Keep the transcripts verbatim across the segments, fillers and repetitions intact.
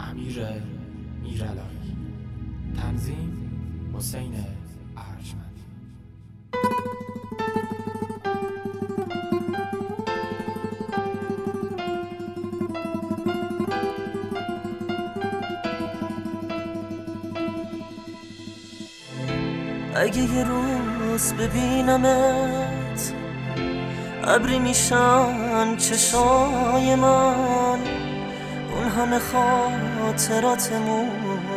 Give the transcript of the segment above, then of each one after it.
امیر میرعلایی. تنظیم حسین ارجمند. اگه یه روز ببینمت ابری میشن چشای من، اون همه خاطراتمون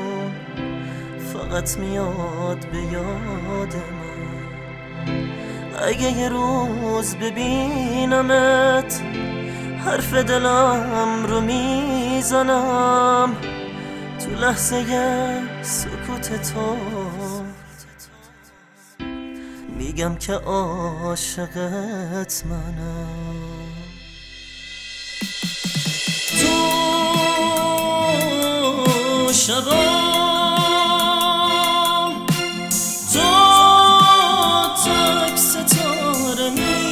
فقط میاد به یاد من. اگه یه روز ببینمت حرف دلم رو میزنم، تو لحظه سکوت تو میگم که عاشقت منم. تو شبا تو تک ستاره می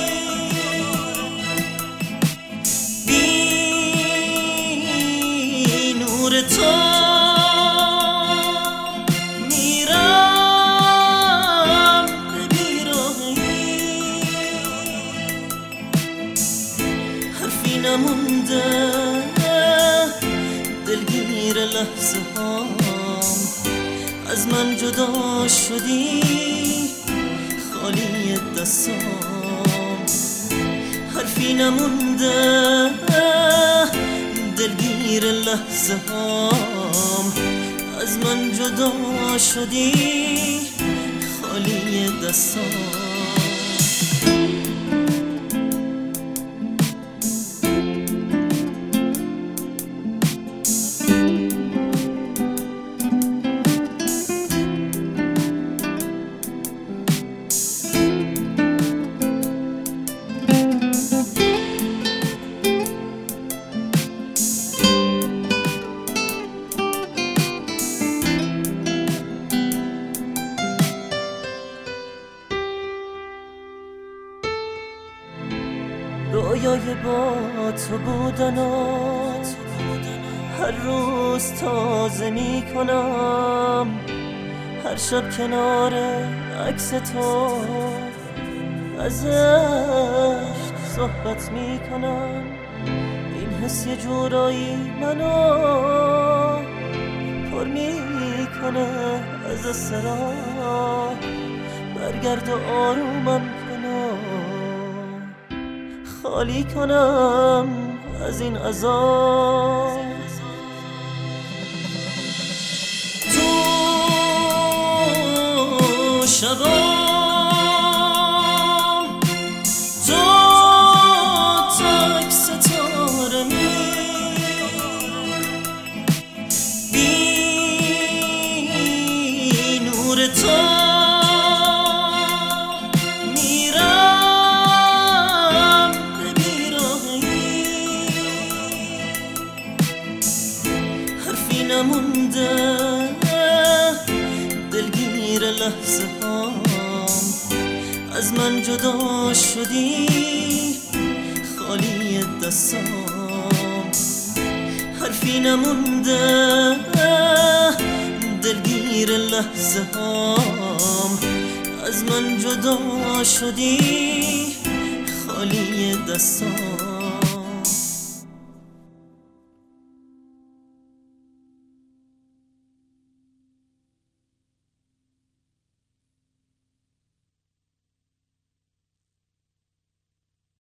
بی نور تو نمونده، دلگیر لحظه هام از من جدا شدی، خالی دستام. حرفی نمونده، دلگیر لحظه هام از من جدا شدی، خالی دستام. رویای با تو بودن و هر روز تازه می کنم، هر شب کنار عکس تو از عشق صحبت می کنم. این حس یه جورایی منو پر می کنه از اسرار، برگرد و آرومم کنم، خالی کنم از این عذاب. تو شبا تو تک ستاره می بی نور تو نمونده، دلگیر لحظه هام از من جدا شدی، خالی دستام. حرفی نمونده، دلگیر لحظه هام از من جدا شدی، خالی دستام.